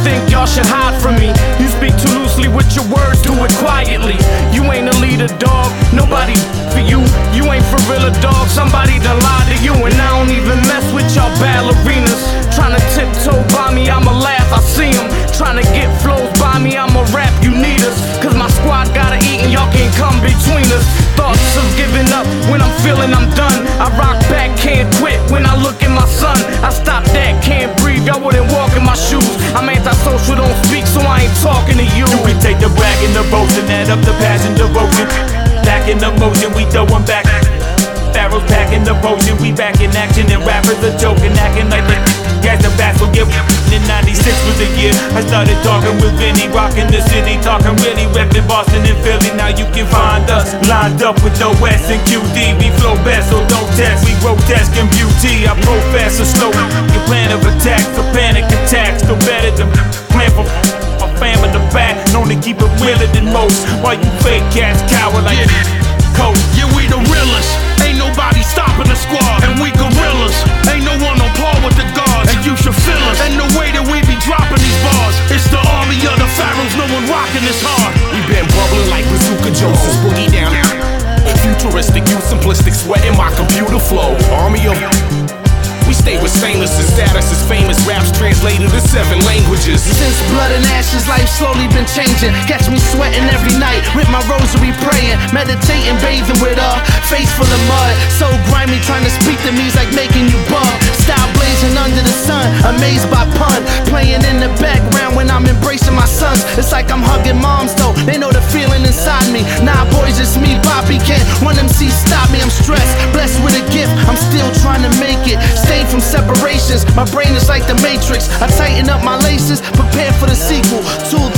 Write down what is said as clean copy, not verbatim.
think y'all should hide from me. You speak too loosely with your words, do it quietly. You ain't a leader, dog, nobody for you. You ain't for real, dog, somebody done lied to you. And I don't even mess with y'all ballerinas. Tryna tiptoe by me, I'ma laugh, I see them. Tryna get flows by me, I'ma rap, you need us. Cause my squad gotta eat and y'all can't come between us. Thoughts of giving up when I'm feeling I'm done. I rock back, can't quit when I look at my son. I stop that, can't breathe, y'all wouldn't walk in my shoes. I'm antisocial, don't speak, so I ain't talking to you. We take the brag and the boast and add up the passion, devotion. Back in the motion, we throw 'em back. Barrels packing the potion, we back in action. And rappers are joking, acting like the gas the bats will get. In 96 was the year I started talking with Vinny, rocking the city, talking really, repping Boston and Philly. Now you can find us lined up with the West and QD. We flow best, so don't test. We grotesque and beauty. I profess a slow your plan of attack for panic attacks. Still better than plan for my fam in the back. Known to keep it realer than most. While you fake cats cower like cold. Yeah, we the realest. Ain't nobody stopping the squad, and we gorillas. Ain't no one on par with the gods, and you should feel us. And the way that we be dropping these bars, it's the army of the pharaohs. No one rocking this hard. We been bubbling like Bazooka Joseph's boogie down. Futuristic, you simplistic, sweating my computer flow. Army of we stay with stainless, and status is famous. Raps translated to 7 languages. Since blood and ashes, life slowly been changing. Catch me sweating every night with my rosary praying, meditating, bathing with a face full of mud. So grimy, trying to speak to me's like making you bug. Style blazing under the sun, amazed by pun. Playing in the background when I'm embracing my sons. It's like I'm hugging moms though, they know the feeling inside me. Nah boys, it's me, Bobby, can't one MC stop me. I'm stressed, blessed with a gift, I'm still trying to make it. From separations, my brain is like the Matrix. I tighten up my laces, prepare for the sequel. Tool